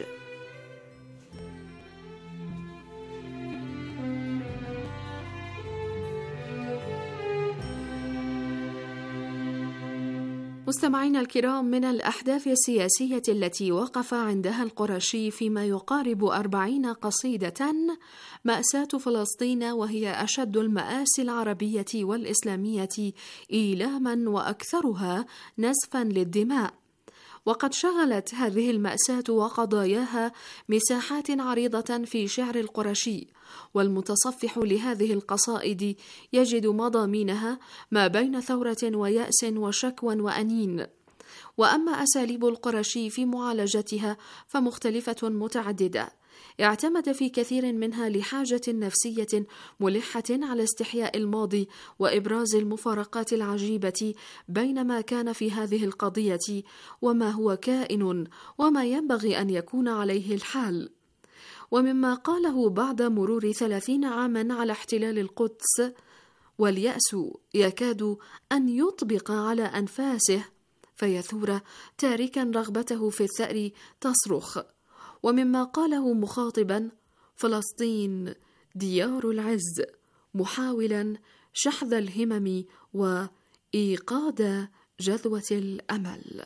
مستمعينا الكرام، من الأحداث السياسية التي وقف عندها القرشي فيما يقارب أربعين قصيدة مأساة فلسطين، وهي أشد المآسي العربية والإسلامية إيلاما وأكثرها نزفا للدماء. وقد شغلت هذه المأساة وقضاياها مساحات عريضة في شعر القرشي، والمتصفح لهذه القصائد يجد مضامينها ما بين ثورة ويأس وشكوى وأنين. وأما أساليب القرشي في معالجتها فمختلفة متعددة، اعتمد في كثير منها لحاجة نفسية ملحة على استحياء الماضي وإبراز المفارقات العجيبة بين ما كان في هذه القضية وما هو كائن وما ينبغي أن يكون عليه الحال. ومما قاله بعد مرور ثلاثين عاما على احتلال القدس واليأس يكاد أن يطبق على أنفاسه فيثور تاركا رغبته في الثأر تصرخ. ومما قاله مخاطبا فلسطين ديار العز، محاولا شحذ الهمم وإيقاد جذوة الأمل.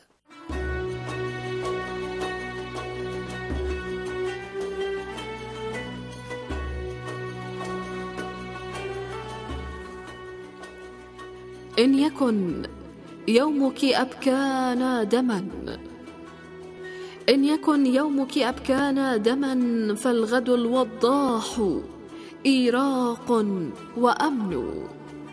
إن يكن يومك أبكانا دما، إن يكن يومك أبكانا دما، فالغد الوضاح إيراق وأمن.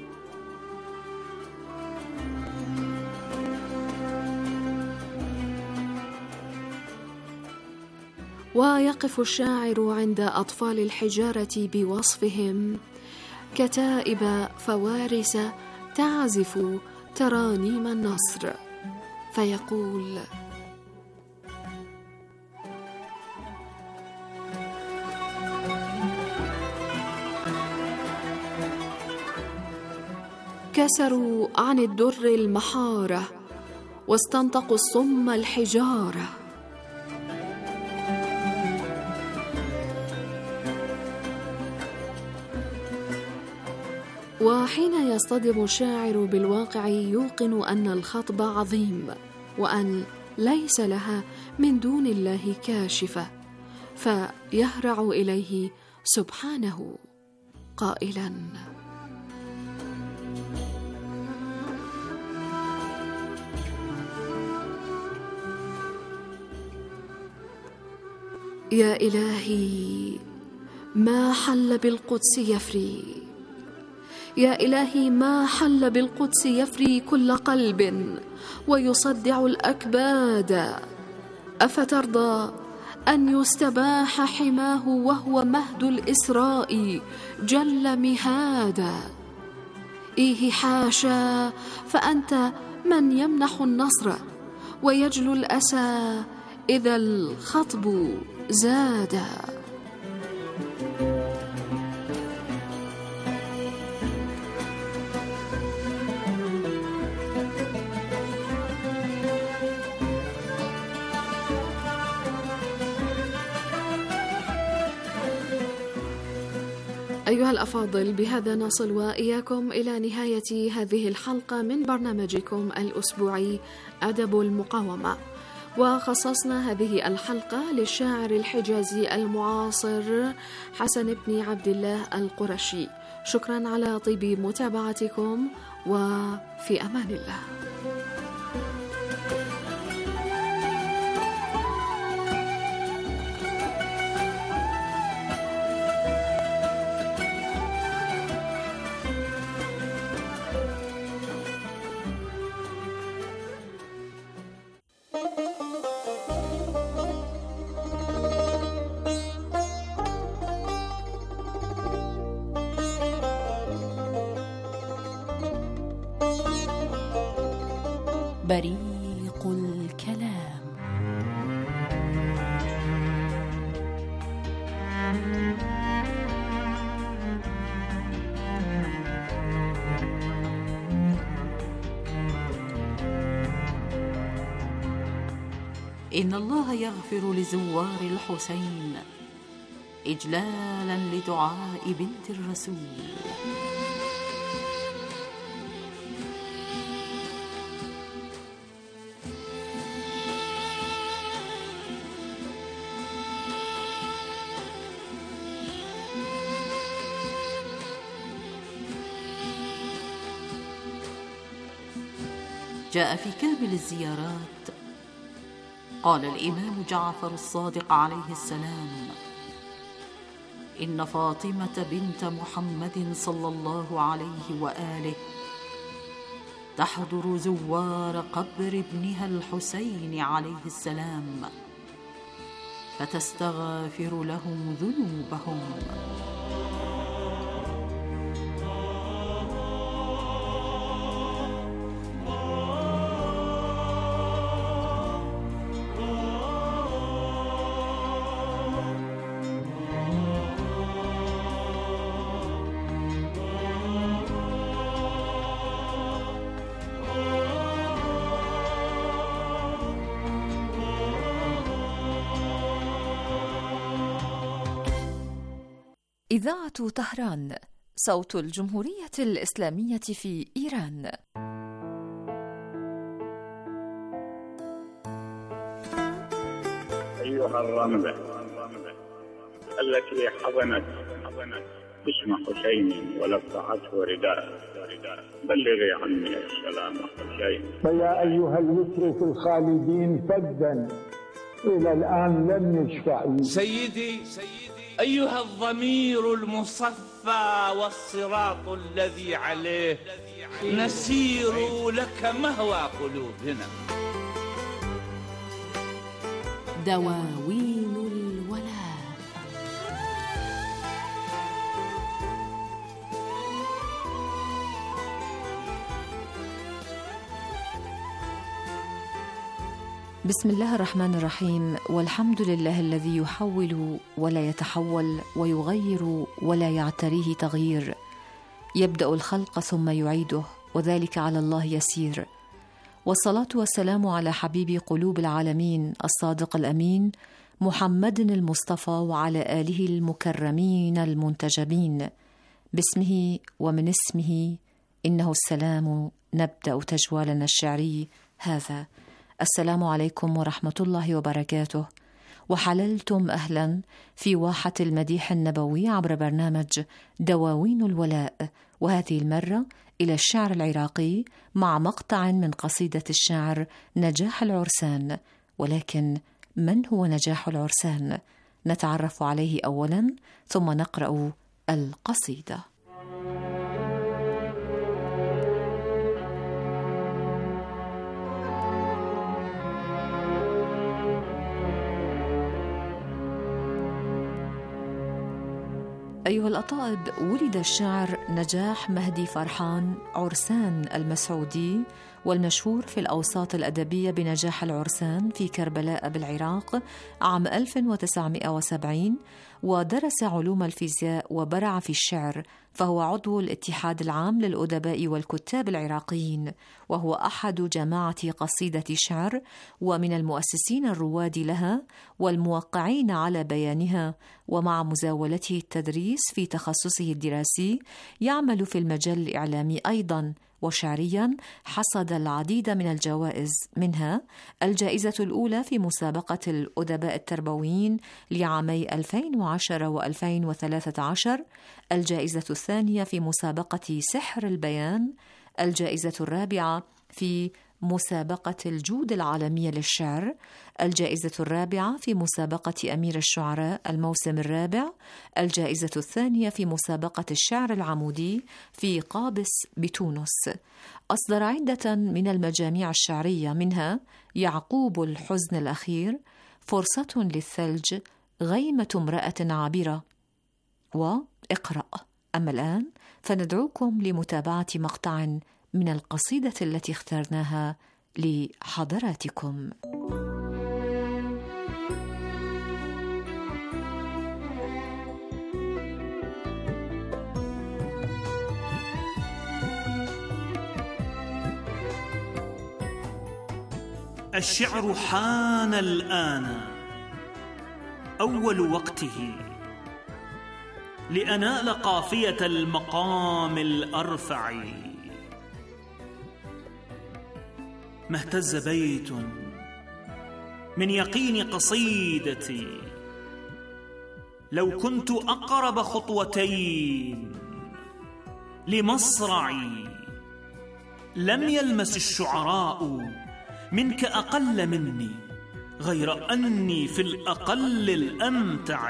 ويقف الشاعر عند أطفال الحجارة بوصفهم كتائب فوارس تعزف ترانيم النصر، فيقول: كسروا عن الدر المحارة واستنطقوا الصم الحجارة. وحين يصطدم الشاعر بالواقع يوقن أن الخطب عظيم وأن ليس لها من دون الله كاشفة، فيهرع إليه سبحانه قائلا: يا إلهي ما حل بالقدس يفري، يا إلهي ما حل بالقدس يفري كل قلب ويصدع الأكباد. أفترضى أن يستباح حماه وهو مهد الإسراء جل مهادا؟ إيه حاشا، فأنت من يمنح النصر ويجلو الأسى إذا الخطب زاد. أيها الأفاضل، بهذا نصل وإياكم إلى نهاية هذه الحلقة من برنامجكم الأسبوعي أدب المقاومة، وخصصنا هذه الحلقة للشاعر الحجازي المعاصر حسن بن عبد الله القرشي. شكرا على طيب متابعتكم، وفي أمان الله. بريق الكلام. إن الله يغفر لزوار الحسين إجلالا لدعاء بنت الرسول. جاء في كامل الزيارات قال الإمام جعفر الصادق عليه السلام: إن فاطمة بنت محمد صلى الله عليه وآله تحضر زوار قبر ابنها الحسين عليه السلام فتستغفر لهم ذنوبهم. إذاعة طهران، صوت الجمهورية الإسلامية في إيران. أيها الرملة التي حضنت اسم حسين ولفعته رداء، بلغي عني السلام حسين. فيا أيها اليسر في الخالدين فدا إلى الآن لم يشفع. سيدي أيها الضمير المصفى والصراط الذي عليه نسير لك مهوى قلوبنا. دواوين الولاء. بسم الله الرحمن الرحيم، والحمد لله الذي يحول ولا يتحول ويغير ولا يعتريه تغيير، يبدأ الخلق ثم يعيده وذلك على الله يسير. والصلاة والسلام على حبيب قلوب العالمين الصادق الأمين محمد المصطفى وعلى آله المكرمين المنتجبين. باسمه ومن اسمه إنه السلام نبدأ تجوالنا الشعري هذا. السلام عليكم ورحمة الله وبركاته، وحللتم أهلا في واحة المديح النبوي عبر برنامج دواوين الولاء، وهذه المرة إلى الشعر العراقي مع مقطع من قصيدة الشاعر نجاح العرسان. ولكن من هو نجاح العرسان؟ نتعرف عليه أولا ثم نقرأ القصيدة. أيها الأطائب، ولد الشاعر نجاح مهدي فرحان عرسان المسعودي، والمشهور في الأوساط الأدبية بنجاح العرسان في كربلاء بالعراق عام ألف وتسعمائة وسبعين، ودرس علوم الفيزياء وبرع في الشعر، فهو عضو الاتحاد العام للأدباء والكتاب العراقيين، وهو أحد جماعة قصيدة شعر ومن المؤسسين الرواد لها والموقعين على بيانها. ومع مزاولته التدريس في تخصصه الدراسي يعمل في المجال الإعلامي أيضاً، وشعرياً حصد العديد من الجوائز، منها الجائزة الأولى في مسابقة الأدباء التربويين لعامي ألفين وعشرة وألفين وثلاثة عشر، الجائزة الثانية في مسابقة سحر البيان، الجائزة الرابعة في مسابقة الجود العالمية للشعر، الجائزة الرابعة في مسابقة أمير الشعراء الموسم الرابع، الجائزة الثانية في مسابقة الشعر العمودي في قابس بتونس. أصدر عدة من المجاميع الشعرية، منها يعقوب الحزن الأخير، فرصة للثلج، غيمة امرأة عابرة، وإقرأ. أما الآن فندعوكم لمتابعة مقطع من القصيدة التي اخترناها لحضراتكم. الشعر حان الآن أول وقته، لأنال قافية المقام الأرفع. ما اهتز بيت من يقين قصيدتي لو كنت أقرب خطوتين لمصرعي. لم يلمس الشعراء منك أقل مني، غير أني في الأقل الأمتع.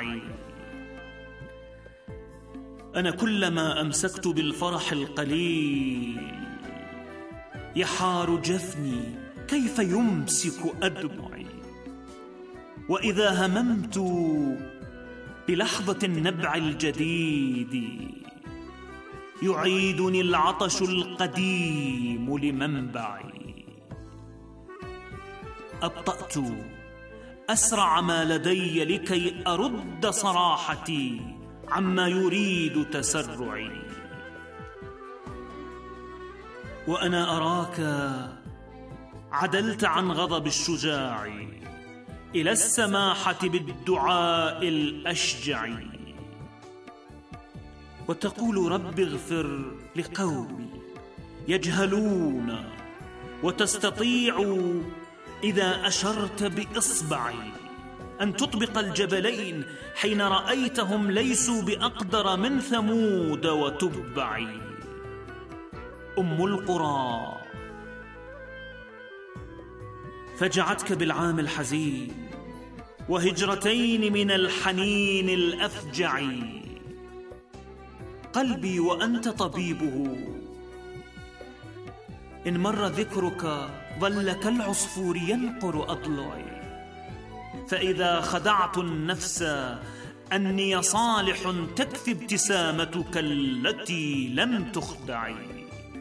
أنا كلما أمسكت بالفرح القليل يحار جفني كيف يمسك أدمعي. وإذا هممت بلحظة النبع الجديد يعيدني العطش القديم لمنبعي. أبطأت أسرع ما لدي لكي أرد صراحتي عما يريد تسرعي. وأنا أراك عدلت عن غضب الشجاع إلى السماحة بالدعاء الأشجع، وتقول رب اغفر لقومي يجهلون، وتستطيع إذا أشرت بإصبعي أن تطبق الجبلين حين رأيتهم ليسوا بأقدر من ثمود وتبع. أم القرى فجعتك بالعام الحزين وهجرتين من الحنين الأفجع. قلبي وأنت طبيبه، إن مر ذكرك ظل كالعصفور ينقر أضلعي. فإذا خدعت النفس أني صالح تكفي ابتسامتك التي لم تخدعي.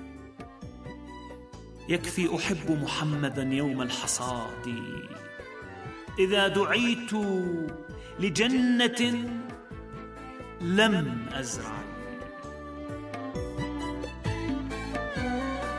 يكفي أحب محمدا يوم الحصاد إذا دعيت لجنة لم أزرع.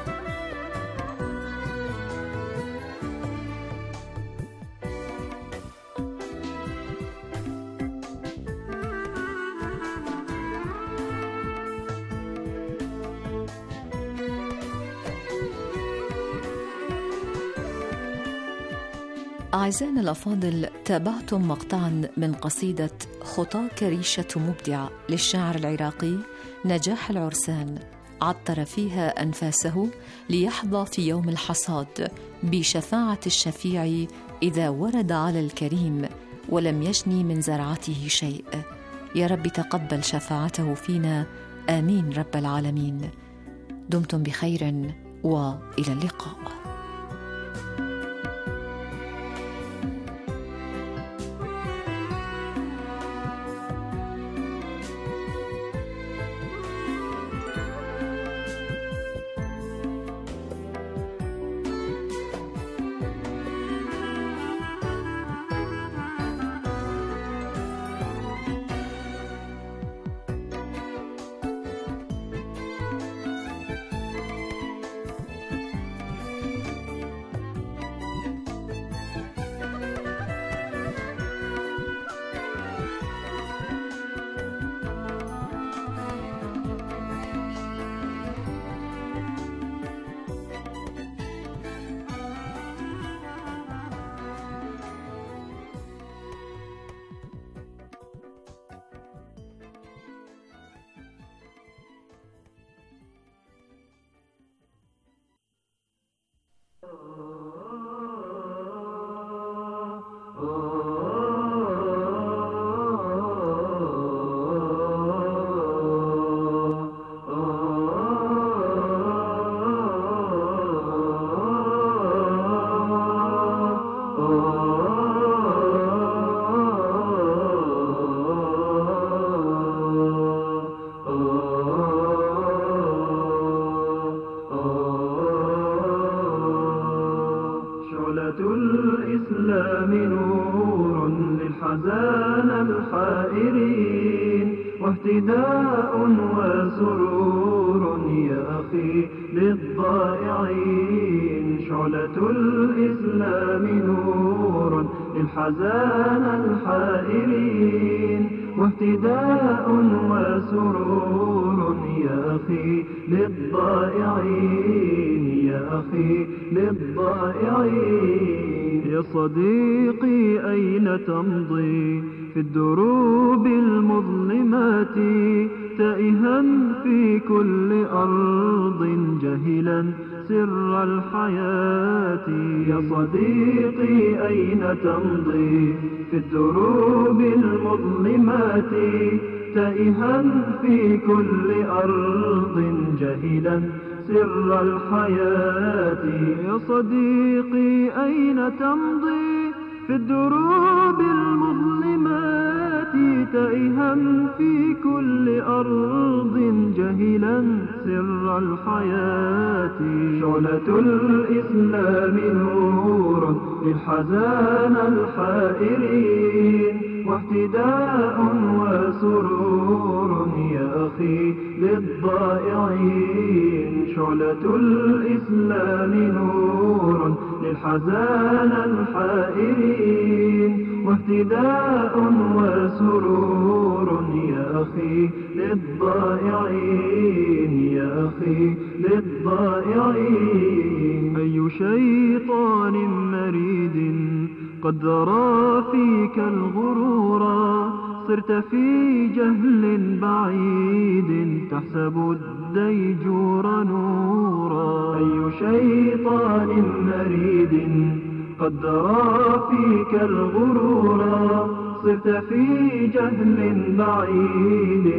أعزائنا الأفاضل، تابعتم مقطعا من قصيدة خطاك ريشة مبدع للشاعر العراقي نجاح العرسان، عطر فيها أنفاسه ليحظى في يوم الحصاد بشفاعة الشفيع إذا ورد على الكريم ولم يجني من زرعته شيء. يا رب تقبل شفاعته فينا، آمين رب العالمين. دمتم بخير وإلى اللقاء. الإسلام نور للحزان الحائرين، واهتداء وسرور يا أخي للضائعين. شعلة الإسلام نور للحزان الحائرين، واهتداء وسرور يا أخي للضائعين، يا أخي للضائعين. يا صديقي أين تمضي في الدروب المظلمات، تائها في كل أرض جاهلا سر الحياة. يا صديقي أين تمضي في الدروب المظلمات، تائها في كل أرض جاهلا سر الحياة. يا صديقي أين تمضي في الدروب المظلمات، تائها في كل أرض جاهلا سر الحياة. شعلة الإسلام نور للحزان الحائرين، واهتداء وسرور يا أخي للضائعين. شعلة الإسلام نور للحزان الحائرين، واهتداء وسرور يا أخي للضائعين، يا أخي للضائعين. أي شيطان مريد قد ذرى فيك الغرورا، صرت في جهل بعيد تحسب الديجور نورا. أي شيطان مريد قد ذرى فيك الغرورا، صرت في جهل بعيد